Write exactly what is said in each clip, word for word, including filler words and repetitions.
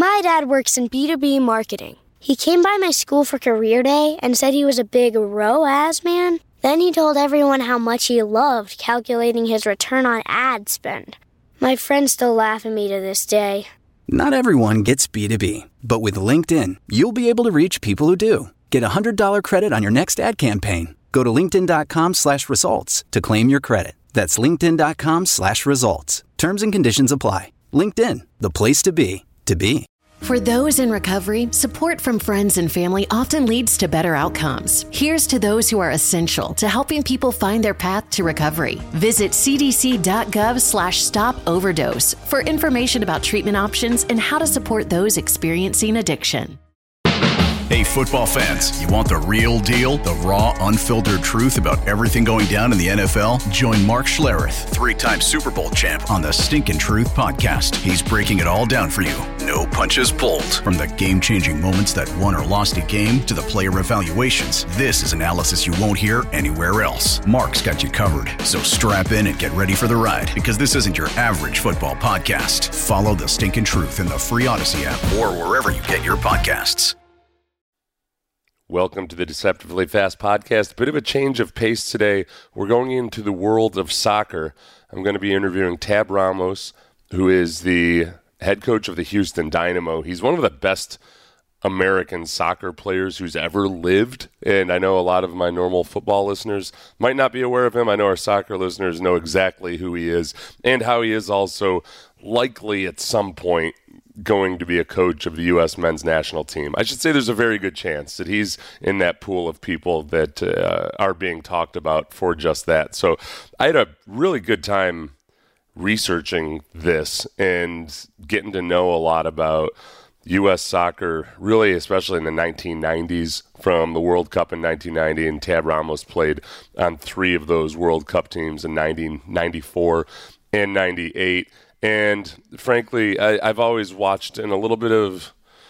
My dad works in B two B marketing. He came by my school for career day and said he was a big R O A S man. Then he told everyone how much he loved calculating his return on ad spend. My friends still laugh at me to this day. Not everyone gets B two B, but with LinkedIn, you'll be able to reach people who do. Get a one hundred dollars credit on your next ad campaign. Go to linkedin.com slash results to claim your credit. That's linkedin.com slash results. Terms and conditions apply. LinkedIn, the place to be, to be. For those in recovery, support from friends and family often leads to better outcomes. Here's to those who are essential to helping people find their path to recovery. Visit cdc.gov slash stop overdose for information about treatment options and how to support those experiencing addiction. Hey, football fans, you want the real deal? The raw, unfiltered truth about everything going down in the N F L? Join Mark Schlereth, three-time Super Bowl champ, on the Stinkin' Truth podcast. He's breaking it all down for you. No punches pulled. From the game-changing moments that won or lost a game to the player evaluations, this is analysis you won't hear anywhere else. Mark's got you covered, so strap in and get ready for the ride, because this isn't your average football podcast. Follow the Stinkin' Truth in the free Odyssey app or wherever you get your podcasts. Welcome to the Deceptively Fast podcast. A bit of a change of pace today. We're going into the world of soccer. I'm going to be interviewing Tab Ramos, who is the head coach of the Houston Dynamo. He's one of the best American soccer players who's ever lived, and I know a lot of my normal football listeners might not be aware of him. I know our soccer listeners know exactly who he is and how he is also likely at some point going to be a coach of the U S men's national team. I should say there's a very good chance that he's in that pool of people that uh, are being talked about for just that. So I had a really good time researching this and getting to know a lot about U S soccer, really, especially in the nineteen nineties, from the World Cup in nineteen ninety, and Tab Ramos played on three of those World Cup teams in nineteen ninety-four and ninety-eight. And frankly, I, I've always watched in a little bit of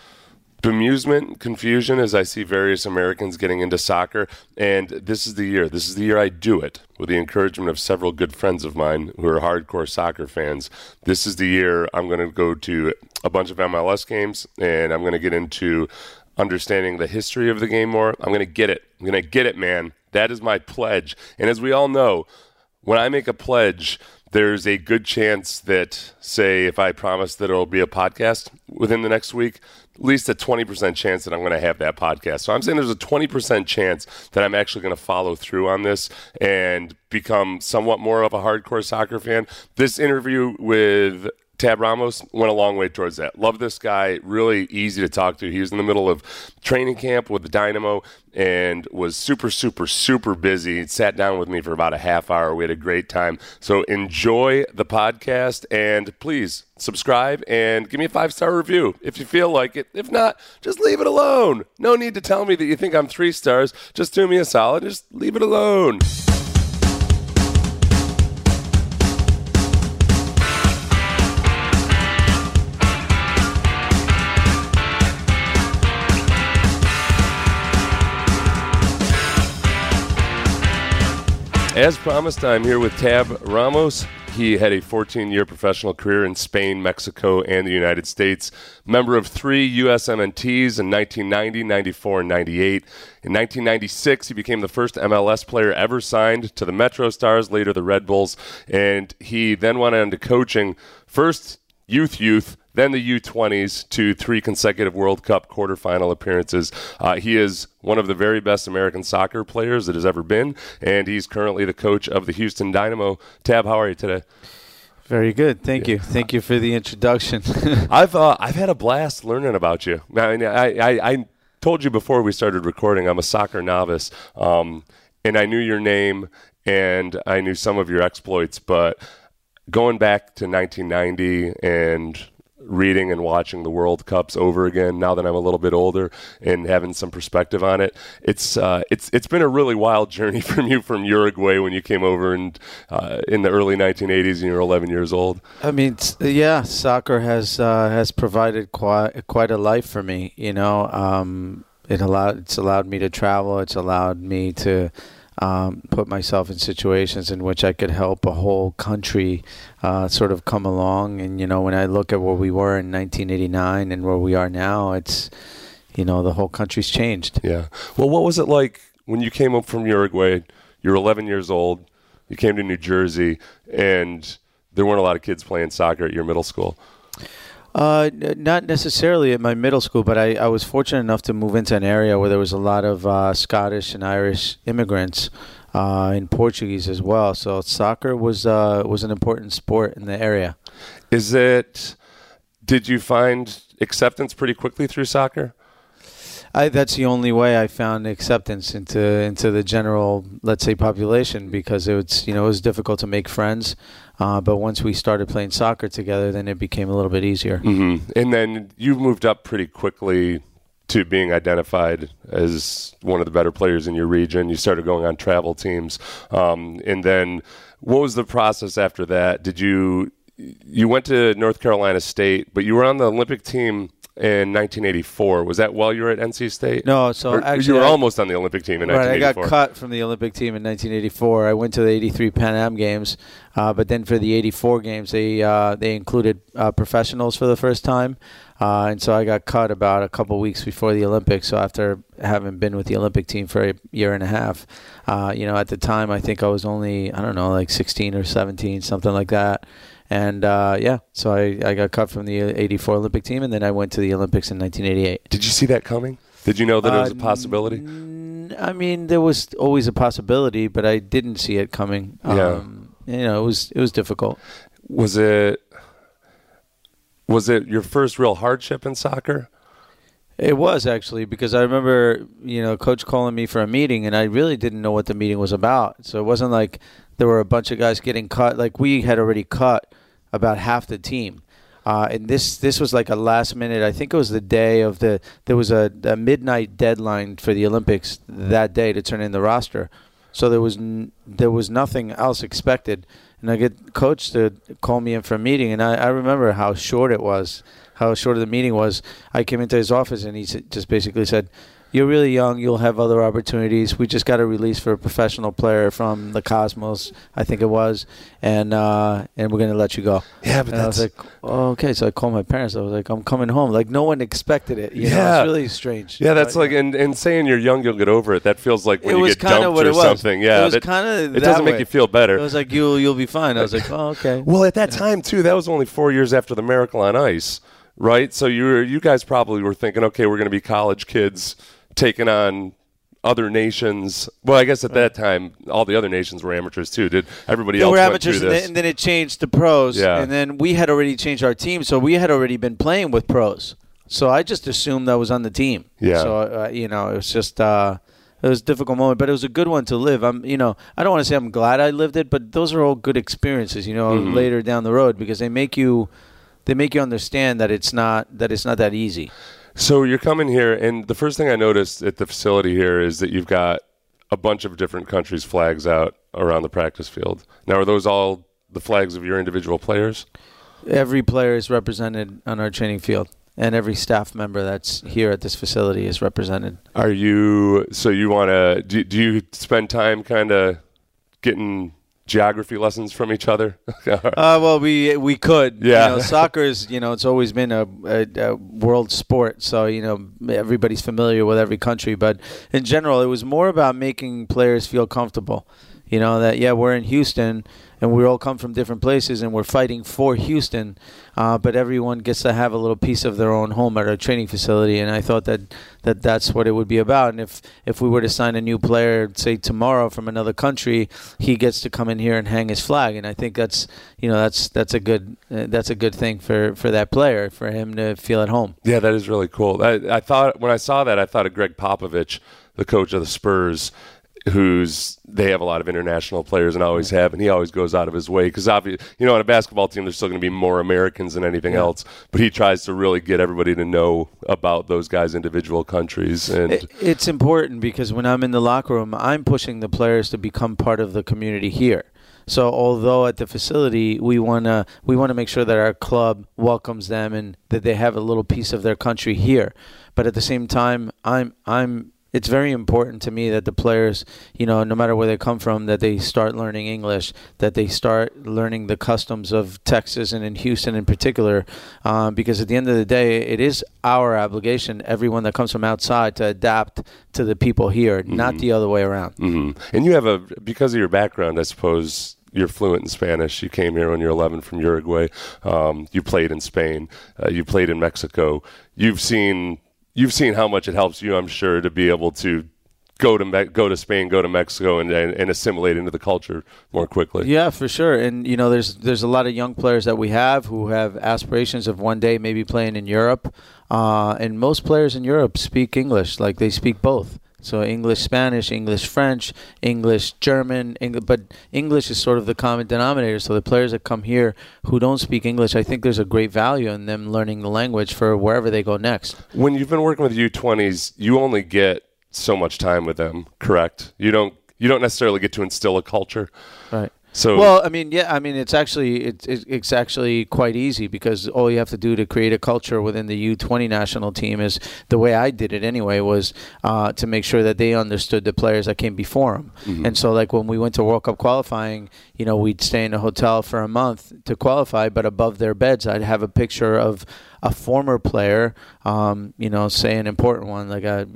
bemusement, confusion, as I see various Americans getting into soccer. And this is the year. This is the year I do it, with the encouragement of several good friends of mine who are hardcore soccer fans. This is the year I'm going to go to a bunch of M L S games, and I'm going to get into understanding the history of the game more. I'm going to get it. I'm going to get it, man. That is my pledge. And as we all know, when I make a pledge, there's a good chance that, say, if I promise that it'll be a podcast within the next week, at least a twenty percent chance that I'm going to have that podcast. So I'm saying there's a twenty percent chance that I'm actually going to follow through on this and become somewhat more of a hardcore soccer fan. This interview with Tab Ramos went a long way towards that. Love this guy. Really easy to talk to. He was in the middle of training camp with the Dynamo and was super, super, super busy. He sat down with me for about a half hour. We had a great time. So enjoy the podcast, and please subscribe and give me a five-star review if you feel like it. If not, just leave it alone. No need to tell me that you think I'm three stars. Just do me a solid. Just leave it alone. As promised, I'm here with Tab Ramos. He had a fourteen-year professional career in Spain, Mexico, and the United States. Member of three U S M N Ts in nineteen ninety, ninety-four, and ninety-eight. In nineteen ninety-six, he became the first M L S player ever signed to the Metro Stars, later the Red Bulls, and he then went on to coaching first youth youth, then the U twenties, to three consecutive World Cup quarterfinal appearances. Uh, he is one of the very best American soccer players that has ever been, and he's currently the coach of the Houston Dynamo. Tab, how are you today? Very good. Thank you. Thank you for the introduction. I've uh, I've had a blast learning about you. I, mean, I, I, I told you before we started recording, I'm a soccer novice, um, and I knew your name, and I knew some of your exploits, but going back to nineteen ninety and reading and watching the World Cups over again, now that I'm a little bit older and having some perspective on it, it's uh, it's it's been a really wild journey from you from Uruguay when you came over and uh, in the early nineteen eighties and you were eleven years old. I mean, yeah, soccer has uh, has provided quite quite a life for me. You know, um, it allowed it's allowed me to travel. It's allowed me to um, put myself in situations in which I could help a whole country uh, sort of come along. And, you know, when I look at where we were in nineteen eighty-nine and where we are now, it's, you know, the whole country's changed. Yeah. Well, what was it like when you came up from Uruguay? You're eleven years old. You came to New Jersey, and there weren't a lot of kids playing soccer at your middle school. Uh, not necessarily at my middle school, but I, I was fortunate enough to move into an area where there was a lot of uh, Scottish and Irish immigrants, uh, and Portuguese as well. So soccer was uh, was an important sport in the area. Is it? Did you find acceptance pretty quickly through soccer? I, that's the only way I found acceptance into into the general, let's say, population, because it was, you know, it was difficult to make friends. Uh, but once we started playing soccer together, then it became a little bit easier. Mm-hmm. And then you moved up pretty quickly to being identified as one of the better players in your region. You started going on travel teams. Um, and then what was the process after that? Did you you went to North Carolina State, but you were on the Olympic team in nineteen eighty-four. Was that while you were at N C State? No, so or, actually... You were I, almost on the Olympic team in right, nineteen eighty-four. I got cut from the Olympic team in nineteen eighty-four. I went to the eighty-three Pan Am Games, uh, but then for the eighty-four Games, they uh, they included uh, professionals for the first time. Uh, and so I got cut about a couple weeks before the Olympics. So after having been with the Olympic team for a year and a half, uh, you know, at the time, I think I was only, I don't know, like sixteen or seventeen, something like that. And, uh, yeah, so I, I got cut from the eighty-four Olympic team, and then I went to the Olympics in nineteen eighty-eight. Did you see that coming? Did you know that uh, it was a possibility? N- I mean, there was always a possibility, but I didn't see it coming. Yeah. Um, you know, it was it was difficult. Was it was it your first real hardship in soccer? It was, actually, because I remember, you know, coach calling me for a meeting, and I really didn't know what the meeting was about. So it wasn't like there were a bunch of guys getting cut. Like, we had already cut about half the team. Uh, and this this was like a last minute, I think it was the day of the, there was a, a midnight deadline for the Olympics that day to turn in the roster. So there was n- there was nothing else expected. And I get coach to call me in for a meeting, and I, I remember how short it was, how short the meeting was. I came into his office, and he just basically said, "You're really young. You'll have other opportunities. We just got a release for a professional player from the Cosmos, I think it was, and uh, and we're going to let you go." Yeah, but and that's... I was like, oh, okay. So I called my parents. I was like, I'm coming home. Like, no one expected it. You yeah. know, it's really strange. Yeah, that's but, like, and, and saying you're young, you'll get over it. That feels like when it you was get dumped what or it was. something. Yeah, it was that, kind of it doesn't make way. you feel better. It was like, you'll, you'll be fine. I was like, oh, okay. Well, at that time, too, that was only four years after the Miracle on Ice, right? So you were, you guys probably were thinking, okay, we're going to be college kids taking on other nations. Well, I guess at that time, all the other nations were amateurs too. Did everybody they else were went amateurs, through and this? then, and then it changed to pros. Yeah. And then we had already changed our team, so we had already been playing with pros. So I just assumed I was on the team. Yeah. So uh, you know, it was just uh, it was a difficult moment, but it was a good one to live. I'm, you know, I don't want to say I'm glad I lived it, but those are all good experiences. You know, Mm-hmm. later down the road, because they make you they make you understand that it's not that it's not that easy. So you're coming here, and the first thing I noticed at the facility here is that you've got a bunch of different countries' flags out around the practice field. Now, are those all the flags of your individual players? Every player is represented on our training field, and every staff member that's here at this facility is represented. Are you, so you want to, do, do you spend time kind of getting geography lessons from each other? uh, well, we we could. Yeah. You know, soccer is, you know, it's always been a, a, a world sport. So, you know, everybody's familiar with every country. But in general, it was more about making players feel comfortable. You know, that, yeah, we're in Houston, and we all come from different places, and we're fighting for Houston, uh, but everyone gets to have a little piece of their own home at our training facility, and I thought that, that that's what it would be about. And if, if we were to sign a new player, say tomorrow from another country, he gets to come in here and hang his flag, and I think that's, you know, that's that's a good uh, that's a good thing for, for that player, for him to feel at home. Yeah, that is really cool. I, I thought, when I saw that, I thought of Greg Popovich, the coach of the Spurs, who's they have a lot of international players and always have, and he always goes out of his way because, obviously, you know, on a basketball team, there's still going to be more Americans than anything yeah. else, but he tries to really get everybody to know about those guys' individual countries. And it, it's important because when I'm in the locker room, I'm pushing the players to become part of the community here. So although at the facility we wanna we wanna make sure that our club welcomes them and that they have a little piece of their country here, but at the same time, I'm I'm it's very important to me that the players, you know, no matter where they come from, that they start learning English, that they start learning the customs of Texas and in Houston in particular, um, because at the end of the day, it is our obligation, everyone that comes from outside, to adapt to the people here, mm-hmm. not the other way around. Mm-hmm. And you have a, because of your background, I suppose, you're fluent in Spanish. You came here when you were eleven from Uruguay. Um, you played in Spain. Uh, you played in Mexico. You've seen you've seen how much it helps you, I'm sure, to be able to go to Me- go to Spain, go to Mexico, and, and and assimilate into the culture more quickly. Yeah, for sure. And you know, there's there's a lot of young players that we have who have aspirations of one day maybe playing in Europe. Uh, and most players in Europe speak English, like they speak both. So English, Spanish, English, French, English, German, Eng- but English is sort of the common denominator. So the players that come here who don't speak English, I think there's a great value in them learning the language for wherever they go next. When you've been working with U twenties, you only get so much time with them, correct? You don't you don't necessarily get to instill a culture. Right. So, well, I mean, yeah, I mean, it's actually it's it's actually quite easy, because all you have to do to create a culture within the U twenty national team is, the way I did it anyway, was uh, to make sure that they understood the players that came before them. Mm-hmm. And so, like, when we went to World Cup qualifying, you know, we'd stay in a hotel for a month to qualify, but above their beds, I'd have a picture of a former player, um, you know, say an important one, like a,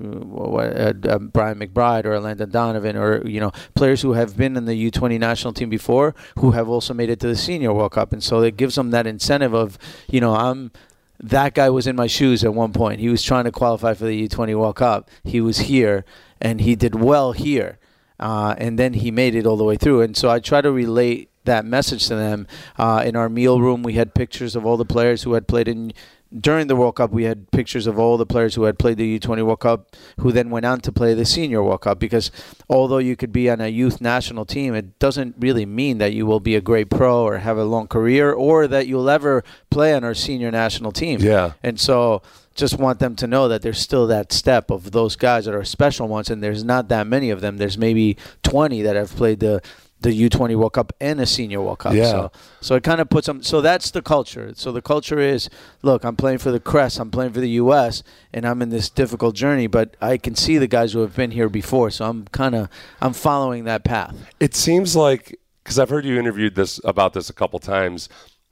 a, a Brian McBride or a Landon Donovan, or, you know, players who have been in the U twenty national team before, who have also made it to the Senior World Cup. And so it gives them that incentive of, you know, I'm that guy was in my shoes at one point. He was trying to qualify for the U twenty World Cup. He was here, and he did well here. Uh, and then he made it all the way through. And so I try to relate that message to them. Uh, in our meal room, we had pictures of all the players who had played in during the World Cup. We had pictures of all the players who had played the U twenty World Cup, who then went on to play the Senior World Cup, because although you could be on a youth national team, it doesn't really mean that you will be a great pro or have a long career, or that you'll ever play on our senior national team. Yeah. And so just want them to know that there's still that step of those guys that are special ones, and there's not that many of them. There's maybe twenty that have played the the U twenty World Cup and a Senior World Cup. Yeah. So, so it kind of puts them, so that's the culture. So the culture is, look, I'm playing for the Crest, I'm playing for the U S, and I'm in this difficult journey, but I can see the guys who have been here before, so I'm kind of, I'm following that path. It seems like, because I've heard you interviewed this about this a couple times,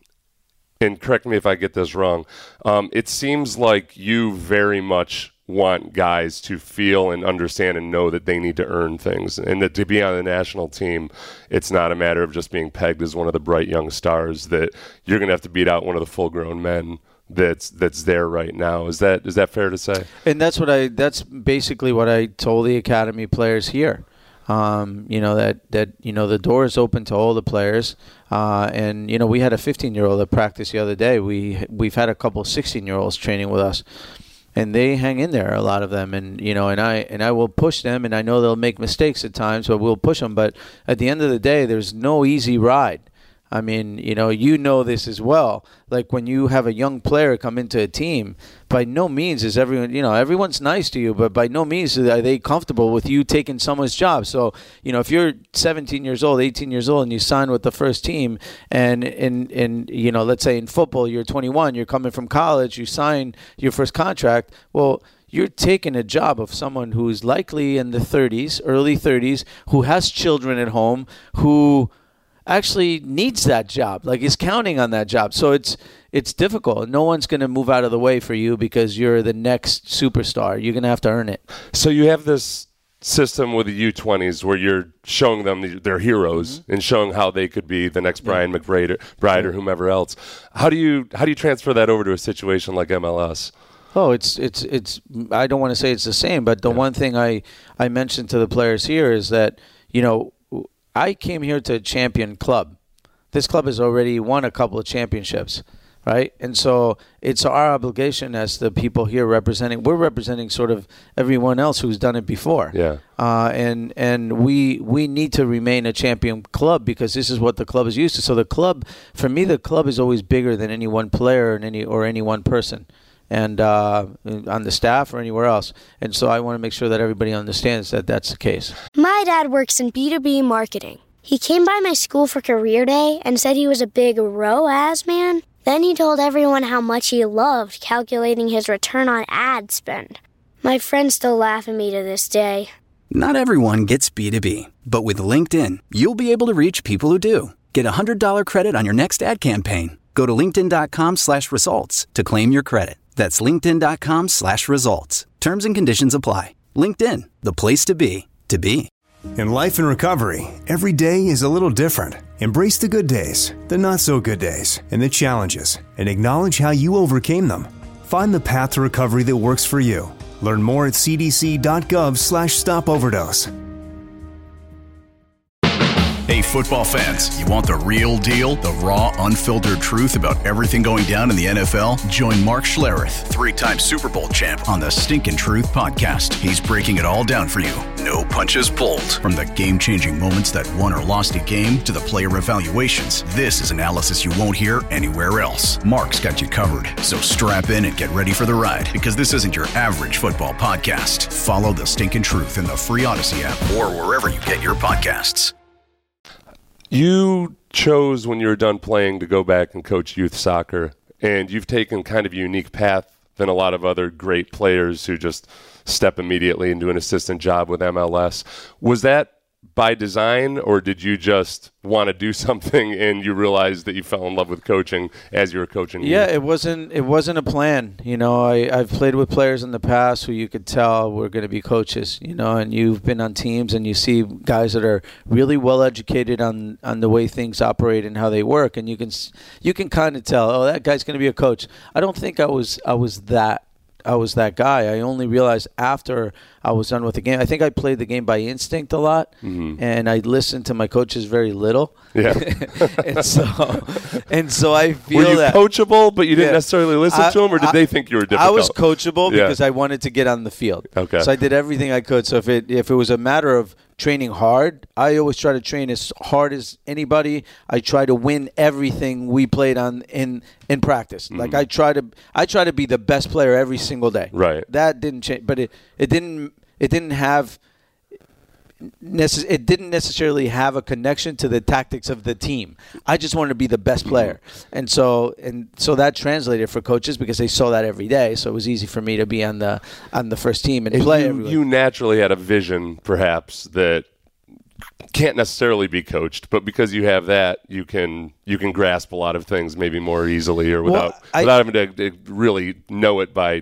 and correct me if I get this wrong, um, it seems like you very much want guys to feel and understand and know that they need to earn things, and that to be on the national team, it's not a matter of just being pegged as one of the bright young stars, that you're going to have to beat out one of the full-grown men that's that's there right now. Is that is that fair to say? And that's what I that's basically what I told the academy players here. Um, you know, that, that, you know, the door is open to all the players. Uh, and, you know, we had a fifteen-year-old at practice the other day. We, we've had a couple sixteen-year-olds training with us. And they hang in there, a lot of them, and you know, and I and I will push them, and I know they'll make mistakes at times, but we'll push them. But at the end of the day, there's no easy ride. I mean, you know, you know this as well. Like when you have a young player come into a team, by no means is everyone, you know, everyone's nice to you, but by no means are they comfortable with you taking someone's job. So, you know, if you're seventeen years old, eighteen years old, and you sign with the first team, and, and, and you know, let's say in football, you're twenty-one, you're coming from college, you sign your first contract, well, you're taking a job of someone who's likely in the thirties, early thirties, who has children at home, who actually needs that job, like is counting on that job. So it's it's difficult. No one's going to move out of the way for you because you're the next superstar. You're going to have to earn it. So you have this system with the U twenties where you're showing them their heroes, mm-hmm. and showing how they could be the next Brian yeah. McBride or, Bride or whomever else. How do you how do you transfer that over to a situation like M L S? Oh, it's it's it's. I don't want to say it's the same, but the yeah. one thing I I mentioned to the players here is that, you know, I came here to a champion club. This club has already won a couple of championships, right? And so it's our obligation as the people here representing. We're representing sort of everyone else who's done it before. Yeah. Uh, and and we we need to remain a champion club because this is what the club is used to. So the club, for me, the club is always bigger than any one player and any or any one person. And uh, on the staff or anywhere else. And so I want to make sure that everybody understands that that's the case. My dad works in B two B marketing. He came by my school for career day and said he was a big R O A S man. Then he told everyone how much he loved calculating his return on ad spend. My friends still laugh at me to this day. Not everyone gets B two B, but with LinkedIn, you'll be able to reach people who do. Get a one hundred dollars credit on your next ad campaign. Go to linkedin.com slash results to claim your credit. That's linkedin.com slash results. Terms and conditions apply. LinkedIn, the place to be, to be. In life and recovery, every day is a little different. Embrace the good days, the not so good days, and the challenges, and acknowledge how you overcame them. Find the path to recovery that works for you. Learn more at cdc.gov slash stop overdose. Hey, football fans, you want the real deal, the raw, unfiltered truth about everything going down in the N F L? Join Mark Schlereth, three-time Super Bowl champ, on the Stinkin' Truth podcast. He's breaking it all down for you. No punches pulled. From the game-changing moments that won or lost a game to the player evaluations, this is analysis you won't hear anywhere else. Mark's got you covered, so strap in and get ready for the ride, because this isn't your average football podcast. Follow the Stinkin' Truth in the free Odyssey app or wherever you get your podcasts. You chose when you were done playing to go back and coach youth soccer, and you've taken kind of a unique path than a lot of other great players who just step immediately into an assistant job with M L S. Was that by design, or did you just want to do something and you realized that you fell in love with coaching as you were coaching? Yeah, it wasn't it wasn't a plan. You know, I, I've played with players in the past who you could tell were going to be coaches, you know, and you've been on teams and you see guys that are really well educated on, on the way things operate and how they work, and you can you can kind of tell, oh, that guy's going to be a coach. I don't think I was I was that I was that guy. I only realized after I was done with the game. I think I played the game by instinct a lot, mm-hmm. and I listened to my coaches very little. Yeah, and so and so I feel were you that coachable, but you didn't yeah, necessarily listen I, to them, or did I, they think you were difficult? I was coachable yeah. because I wanted to get on the field. Okay, so I did everything I could. So if it if it was a matter of training hard, I always try to train as hard as anybody. I try to win everything we played on in in practice. Mm-hmm. Like I try to I try to be the best player every single day. Right. That didn't change, but it, it didn't it didn't have necess- it didn't necessarily have a connection to the tactics of the team. I just wanted to be the best player. Mm-hmm. And so and so that translated for coaches because they saw that every day. So it was easy for me to be on the on the first team and, and play you, every you naturally had a vision perhaps that can't necessarily be coached, but because you have that, you can you can grasp a lot of things maybe more easily or without well, I, without having to, to really know it by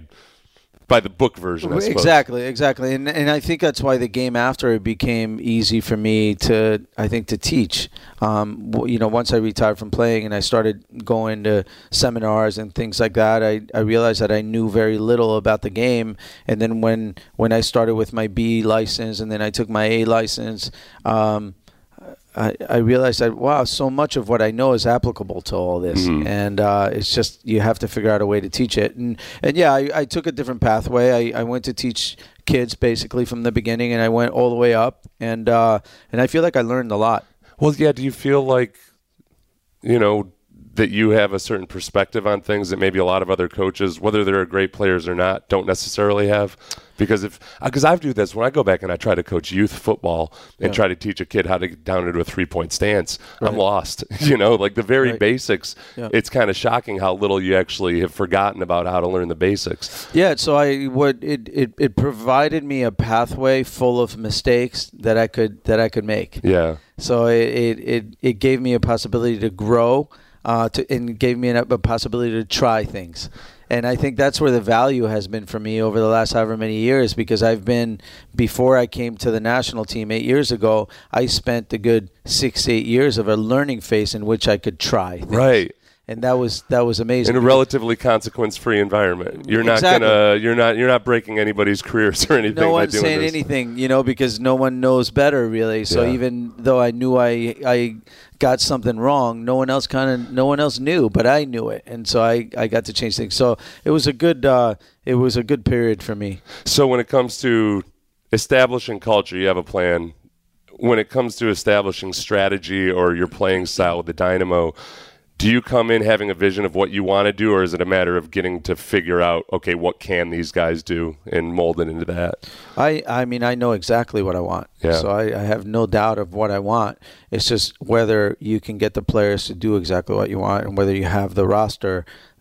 by the book version, I suppose. Exactly, exactly. And and I think that's why the game after it became easy for me to, I think, to teach. Um, you know, once I retired from playing and I started going to seminars and things like that, I, I realized that I knew very little about the game. And then when, when I started with my B license and then I took my A license, um, I, I realized that, wow, so much of what I know is applicable to all this. Mm-hmm. And uh, it's just you have to figure out a way to teach it. And, and yeah, I, I took a different pathway. I, I went to teach kids basically from the beginning, and I went all the way up. And uh, and I feel like I learned a lot. Well, yeah, do you feel like, you know, that you have a certain perspective on things that maybe a lot of other coaches, whether they're great players or not, don't necessarily have? Because if because I do this when I go back and I try to coach youth football and yeah. try to teach a kid how to get down into a three-point stance, right. I'm lost. You know, like the very right. basics. Yeah. It's kind of shocking how little you actually have forgotten about how to learn the basics. Yeah. So I what it, it it provided me a pathway full of mistakes that I could that I could make. Yeah. So it it it, it gave me a possibility to grow. Uh, to, and gave me an, a possibility to try things. And I think that's where the value has been for me over the last however many years, because I've been, before I came to the national team eight years ago, I spent a good six, eight years of a learning phase in which I could try things. Right. And that was that was amazing. In a relatively consequence-free environment, you're not exactly. gonna, you're not, you're not breaking anybody's careers or anything. No one's by doing saying this. anything, you know, because no one knows better, really. So yeah. even though I knew I, I got something wrong, no one else kind of, no one else knew, but I knew it, and so I, I got to change things. So it was a good, uh, it was a good period for me. So when it comes to establishing culture, you have a plan. When it comes to establishing strategy or your playing style with the Dynamo, do you come in having a vision of what you want to do, or is it a matter of getting to figure out, okay, what can these guys do and mold it into that? I, I mean, I know exactly what I want. Yeah. So I, I have no doubt of what I want. It's just whether you can get the players to do exactly what you want and whether you have the roster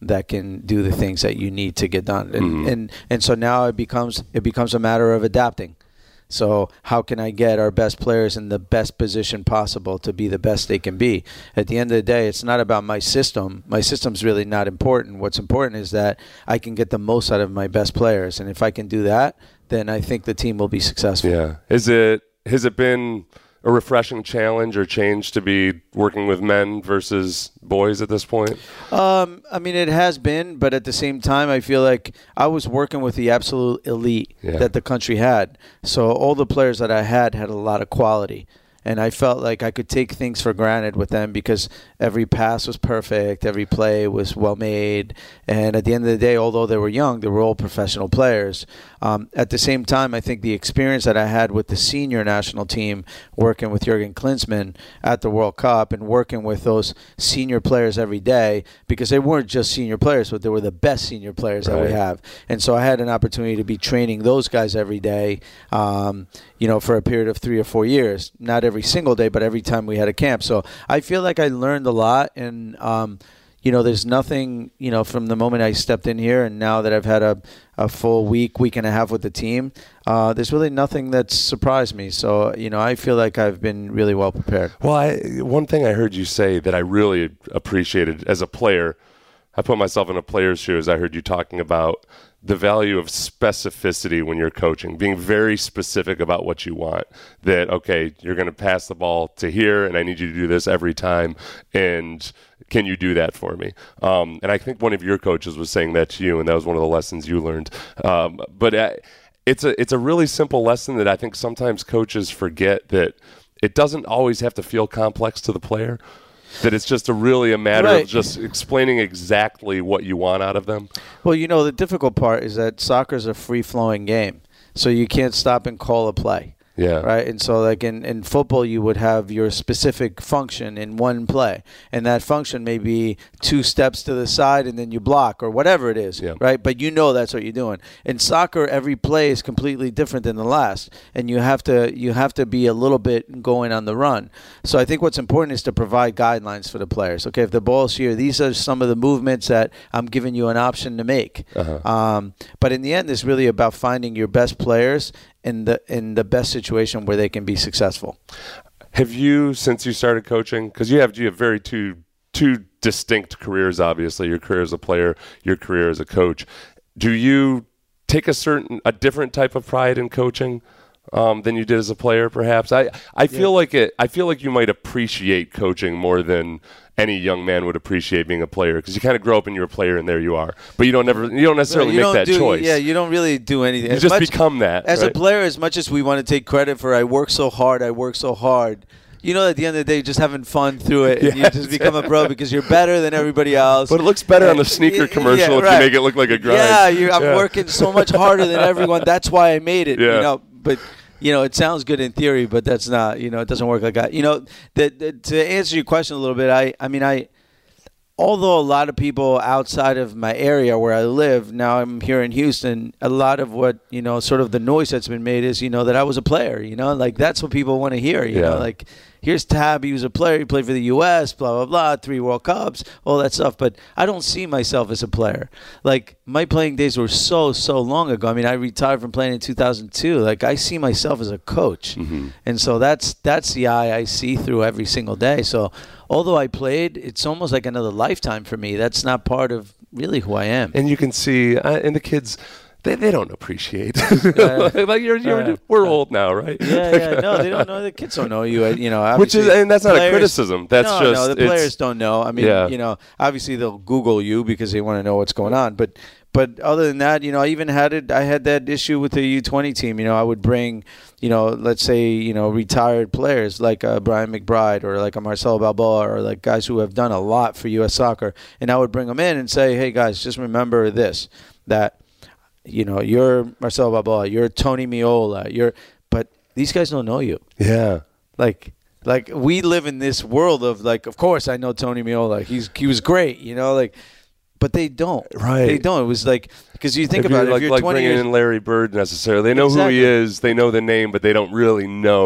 that can do the things that you need to get done. And Mm-hmm. and, and so now it becomes it becomes a matter of adapting. So how can I get our best players in the best position possible to be the best they can be? At the end of the day, it's not about my system. My system's really not important. What's important is that I can get the most out of my best players. And if I can do that, then I think the team will be successful. Yeah. Is it has it been a refreshing challenge or change to be working with men versus boys at this point? Um, I mean, it has been, but at the same time, I feel like I was working with the absolute elite Yeah. that the country had. So all the players that I had had a lot of quality. And I felt like I could take things for granted with them because every pass was perfect, every play was well made. And at the end of the day, although they were young, they were all professional players. Um, at the same time, I think the experience that I had with the senior national team, working with Jurgen Klinsmann at the World Cup and working with those senior players every day, because they weren't just senior players, but they were the best senior players that we Right. have. And so I had an opportunity to be training those guys every day, um, you know, for a period of three or four years. Not every single day, but every time we had a camp. So I feel like I learned a lot. And, um, you know, there's nothing, you know, from the moment I stepped in here and now that I've had a, a full week, week and a half with the team, uh, there's really nothing that's surprised me. So, you know, I feel like I've been really well prepared. Well, I, one thing I heard you say that I really appreciated as a player, I put myself in a player's shoes. I heard you talking about the value of specificity when you're coaching, being very specific about what you want. That, okay, you're going to pass the ball to here, and I need you to do this every time, and can you do that for me? Um, and I think one of your coaches was saying that to you, and that was one of the lessons you learned. Um, but I, it's a it's a really simple lesson that I think sometimes coaches forget, that it doesn't always have to feel complex to the player. That it's just a really a matter Right. of just explaining exactly what you want out of them. Well, you know, the difficult part is that soccer is a free-flowing game, so you can't stop and call a play. Yeah. Right. And so like in, in football, you would have your specific function in one play. And that function may be two steps to the side and then you block or whatever it is. Yeah. Right. But you know that's what you're doing. In soccer, every play is completely different than the last. And you have to you have to be a little bit going on the run. So I think what's important is to provide guidelines for the players. Okay, if the ball's here, these are some of the movements that I'm giving you an option to make. Uh-huh. Um, but in the end, it's really about finding your best players in the in the best situation where they can be successful. Have you, since you started coaching, because you have you have very two two distinct careers, obviously, your career as a player, your career as a coach. Do you take a certain a different type of pride in coaching um, than you did as a player, perhaps? I, I feel Yeah. like it. I feel like you might appreciate coaching more than any young man would appreciate being a player, because you kind of grow up and you're a player and there you are, but you don't never you don't necessarily you make don't that do, choice. Yeah, you don't really do anything. You As just much- become that. As right? a player, as much as we want to take credit for I work so hard, I work so hard, you know, at the end of the day, you're just having fun through it. And you Yes. just become a pro because you're better than everybody else. But it looks better on the And- sneaker yeah, commercial if right. you make it look like a grind. Yeah, you, I'm Yeah. working so much harder than everyone. That's why I made it. Yeah. You know, but you know, it sounds good in theory, but that's not. You know, it doesn't work like that. You know, the, the, to answer your question a little bit, I, I mean, I. Although a lot of people outside of my area where I live, now I'm here in Houston, a lot of what, you know, sort of the noise that's been made is, you know, that I was a player, you know, like that's what people want to hear, you Yeah. know, like here's Tab, he was a player, he played for the U S, blah, blah, blah, three World Cups, all that stuff. But I don't see myself as a player. Like my playing days were so, so long ago. I mean, I retired from playing in two thousand two. Like I see myself as a coach. Mm-hmm. And so that's, that's the eye I see through every single day. So although I played, it's almost like another lifetime for me. That's not part of really who I am. And you can see, uh, and the kids, they, they don't appreciate. Yeah. like you're, you're, Yeah. we're old now, right? Yeah, yeah, no, they don't know. The kids don't know you. You know, Which is, obviously, and that's not players- a criticism. That's no, just no. The it's- players don't know. I mean, Yeah. you know, obviously they'll Google you because they want to know what's going on. But, but other than that, you know, I even had it. I had that issue with the U twenty team. You know, I would bring, you know, let's say, you know, retired players like uh, Brian McBride or like a Marcelo Balboa or like guys who have done a lot for U S soccer, and I would bring them in and say, hey guys, just remember this, that. You know, you're Marcelo Balboa, you're Tony Meola, you're, but these guys don't know you. Yeah. Like, like we live in this world of like, of course I know Tony Meola. He's he was great, you know, like, but they don't. Right. They don't. It was like because you think if about you're it. like, If you're like twenty bringing years, in Larry Bird necessarily, they know Exactly. who he is, they know the name, but they don't really know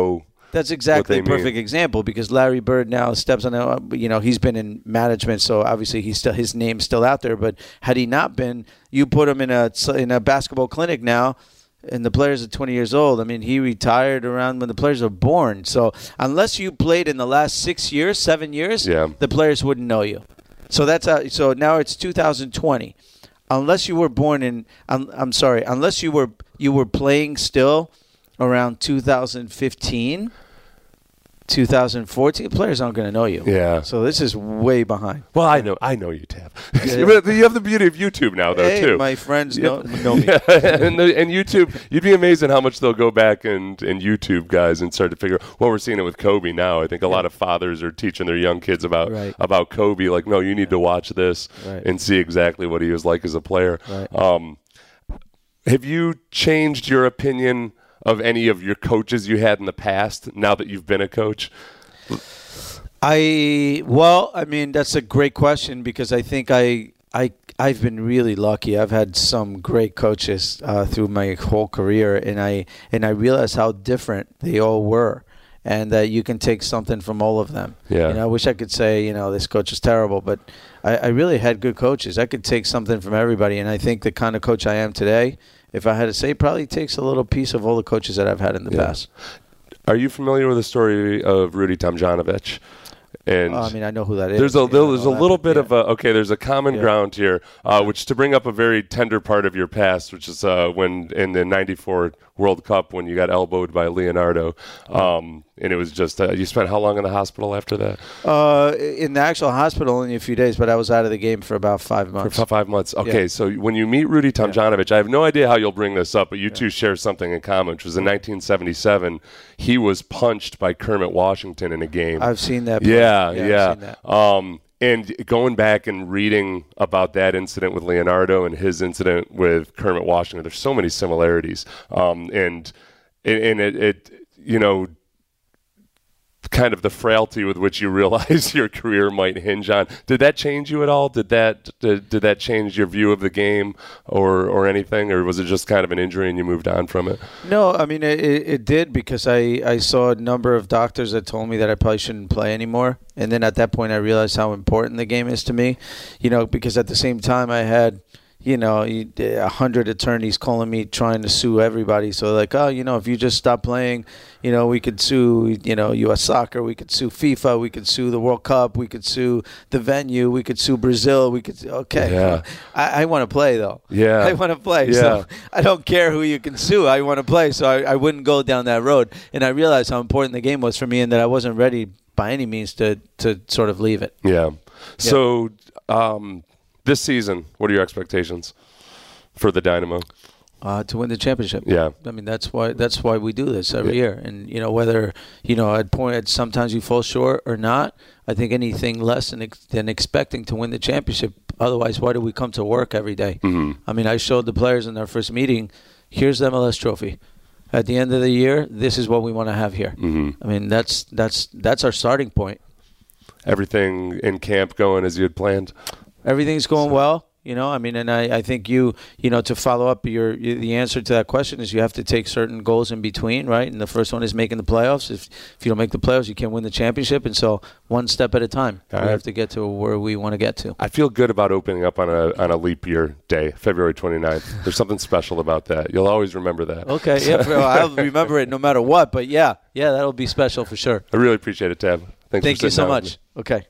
That's exactly a what they perfect mean. example because Larry Bird now steps on a, you know, he's been in management, so obviously he's still his name's still out there. But had he not been, you put him in a in a basketball clinic now, and the players are twenty years old. I mean, he retired around when the players are born. So unless you played in the last six years, seven years, yeah. the players wouldn't know you. So that's how, so now it's two thousand twenty. Unless you were born in, I'm, I'm sorry, unless you were you were playing still around two thousand fifteen, two thousand fourteen, players aren't going to know you. Yeah. So this is way behind. Well, I know, I know you, Tab. Yeah. But you have the beauty of YouTube now, though, Hey, too. my friends Yeah. know, know me. Yeah. and, the, and YouTube, you'd be amazed at how much they'll go back and, and YouTube guys and start to figure. Well, we're seeing it with Kobe now. I think a Yeah. lot of fathers are teaching their young kids about Right. about Kobe. Like, no, you need to watch this Right. and see exactly what he was like as a player. Right. Um, have you changed your opinion of any of your coaches you had in the past now that you've been a coach? I well, I mean that's a great question because I think I I I've been really lucky. I've had some great coaches uh, through my whole career, and I and I realized how different they all were, and that you can take something from all of them. Yeah. You know, I wish I could say, you know, this coach is terrible, but I, I really had good coaches. I could take something from everybody, and I think the kind of coach I am today, if I had to say, probably takes a little piece of all the coaches that I've had in the Yeah. past. Are you familiar with the story of Rudy Tomjanovich? And Uh, I mean, I know who that is. There's a Yeah, I little, there's a know that, little but bit yeah. of a okay. There's a common Yeah. ground here, uh, which to bring up a very tender part of your past, which is uh, when in the ninety-four World Cup when you got elbowed by Leonardo, um, and it was just uh, you spent how long in the hospital after that? Uh, in the actual hospital, only a few days, but I was out of the game for about five months. For five months. Okay, Yeah. so when you meet Rudy Tomjanovich, I have no idea how you'll bring this up, but you two share something in common, which was in nineteen seventy-seven, he was punched by Kermit Washington in a game. I've seen that. play. Yeah, I've yeah. seen that. Um, and going back and reading about that incident with Leonardo and his incident with Kermit Washington, there's so many similarities. Um, and and it, it, you know, kind of the frailty with which you realize your career might hinge on. Did that change you at all? Did that did, did that change your view of the game or or anything, or was it just kind of an injury and you moved on from it? No, I mean it, it did because I, I saw a number of doctors that told me that I probably shouldn't play anymore, and then at that point I realized how important the game is to me, you know, because at the same time I had, you know, a hundred attorneys calling me trying to sue everybody. So like, oh, you know, if you just stop playing, you know, we could sue, you know, U S Soccer, we could sue FIFA, we could sue the World Cup, we could sue the venue, we could sue Brazil, we could, okay. Yeah. I, I want to play though. Yeah. I want to play. Yeah. So I don't care who you can sue. I want to play. So I, I wouldn't go down that road. And I realized how important the game was for me and that I wasn't ready by any means to, to sort of leave it. Yeah. So um, this season, what are your expectations for the Dynamo? Uh, to win the championship. Yeah. I mean, that's why that's why we do this every Yeah. year. And, you know, whether, you know, at point at sometimes you fall short or not, I think anything less than, ex- than expecting to win the championship. Otherwise, why do we come to work every day? Mm-hmm. I mean, I showed the players in our first meeting, here's the M L S trophy. At the end of the year, this is what we want to have here. Mm-hmm. I mean, that's that's that's our starting point. Everything in camp going as you had planned? Everything's going well. You know, I mean, and I, I think you, you know, to follow up your, the answer to that question is you have to take certain goals in between, right? And the first one is making the playoffs. If if you don't make the playoffs, you can't win the championship. And so one step at a time, All we right. have to get to where we want to get to. I feel good about opening up on a on a leap year day, February twenty-ninth. There's something special about that. You'll always remember that. Okay, yeah, for, I'll remember it no matter what. But yeah, yeah, that'll be special for sure. I really appreciate it, Tab. Thanks Thank for you sitting so down with much. me. Okay.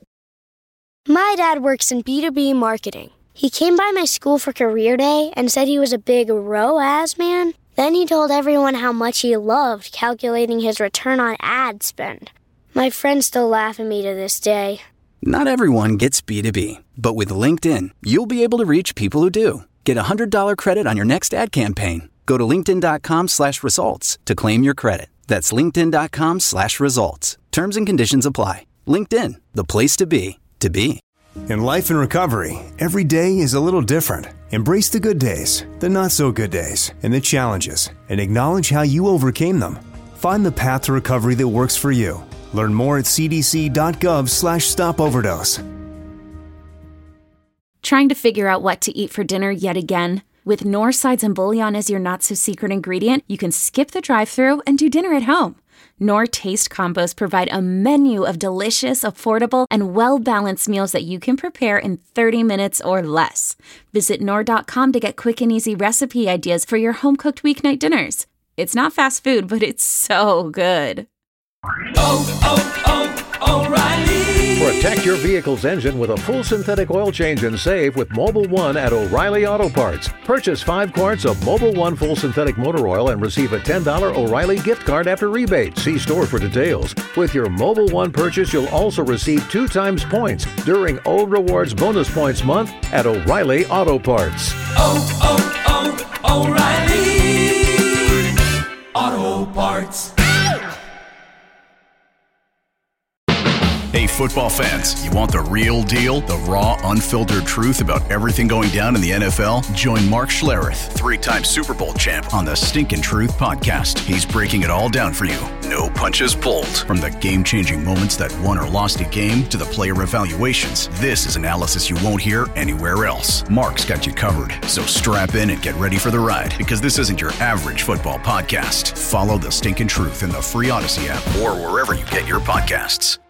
My dad works in B two B marketing. He came by my school for career day and said he was a big R O A S man. Then he told everyone how much he loved calculating his return on ad spend. My friends still laugh at me to this day. Not everyone gets B two B, but with LinkedIn, you'll be able to reach people who do. Get a one hundred dollars credit on your next ad campaign. Go to linkedin.com slash results to claim your credit. That's linkedin.com slash results. Terms and conditions apply. LinkedIn, the place to be, to be. In life and recovery, every day is a little different. Embrace the good days, the not so good days, and the challenges, and acknowledge how you overcame them. Find the path to recovery that works for you. Learn more at cdc.gov slash stop overdose. Trying to figure out what to eat for dinner yet again? With North Sides and Bouillon as your not-so-secret ingredient, you can skip the drive-thru and do dinner at home. Knorr Taste Combos provide a menu of delicious, affordable, and well-balanced meals that you can prepare in thirty minutes or less. Visit Knorr dot com to get quick and easy recipe ideas for your home-cooked weeknight dinners. It's not fast food, but it's so good. Oh, oh, oh, O'Reilly! Protect your vehicle's engine with a full synthetic oil change and save with Mobil one at O'Reilly Auto Parts. Purchase five quarts of Mobil one full synthetic motor oil and receive a ten dollars O'Reilly gift card after rebate. See store for details. With your Mobil one purchase, you'll also receive two times points during O Rewards Bonus Points Month at O'Reilly Auto Parts. Oh, oh, oh, O'Reilly Auto Parts. Hey, football fans, you want the real deal, the raw, unfiltered truth about everything going down in the N F L? Join Mark Schlereth, three-time Super Bowl champ, on the Stinkin' Truth podcast. He's breaking it all down for you. No punches pulled. From the game-changing moments that won or lost a game to the player evaluations, this is analysis you won't hear anywhere else. Mark's got you covered, so strap in and get ready for the ride, because this isn't your average football podcast. Follow the Stinkin' Truth in the free Odyssey app or wherever you get your podcasts.